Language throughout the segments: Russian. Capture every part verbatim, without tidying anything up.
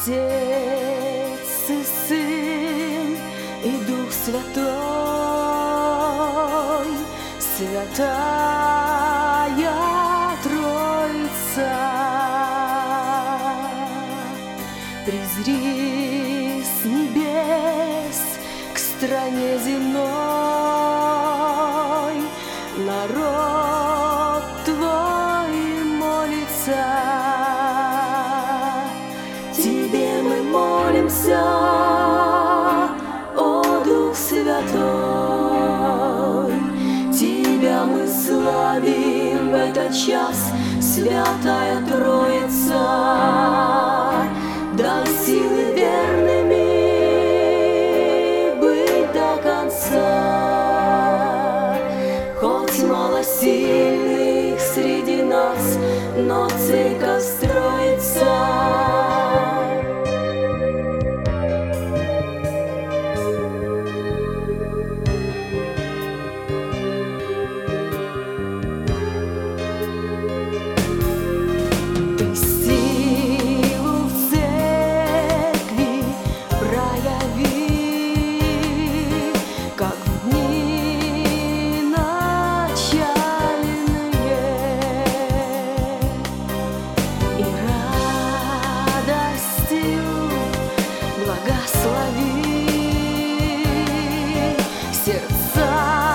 Отец и Сын и Дух Святой, Святая Троица, презри с небес к стране земной, народ Твой молится. Тебе мы молимся, о Дух Святой, Тебя мы славим в этот час, Святая Троица. Дай силы верными быть до конца, хоть мало сильных среди нас, но церковь строится. Сердца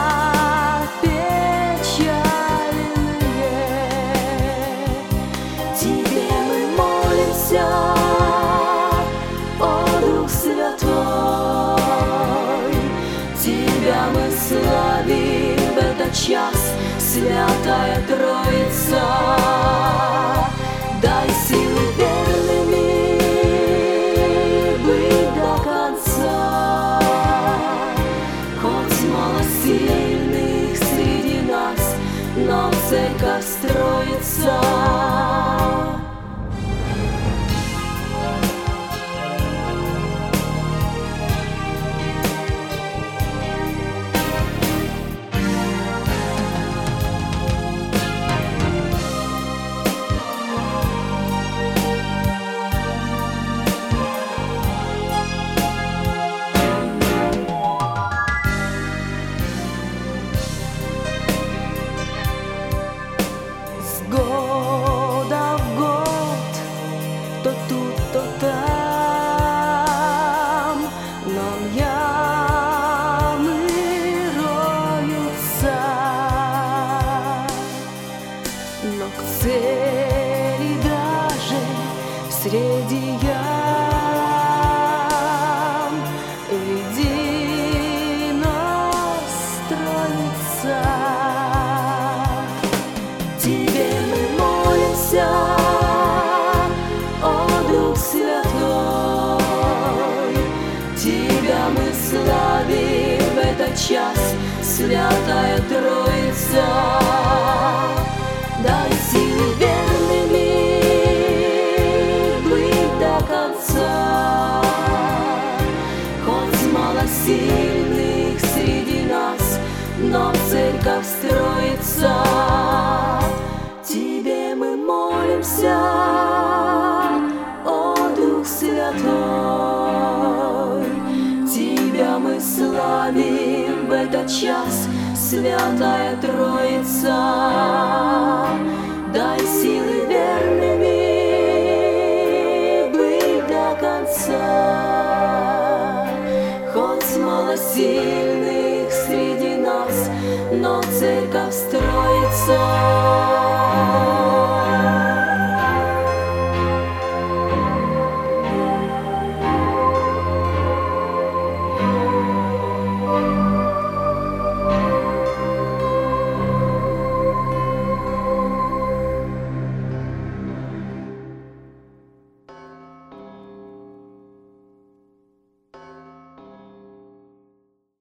печальные, Тебе мы молимся, о Дух Святой, Тебя мы славим в этот час, Святая Троица. Дай силы верными быть до конца, сильных среди нас, но церковь строится. Года в год, то тут, то там, нам ямы роются, но к цели даже среди ям веди нас Троица. Тебе мы молимся, о Дух Святой, Тебя мы славим в этот час, Святая Троица. Дай силы верными быть до конца, хоть мало сильных среди нас, но церковь строится. Тебе мы молимся, о Дух Святой, Тебя мы славим в этот час, Святая Троица. Дай силы верными быть до конца, хоть мало сильных среди нас, но церковь строится.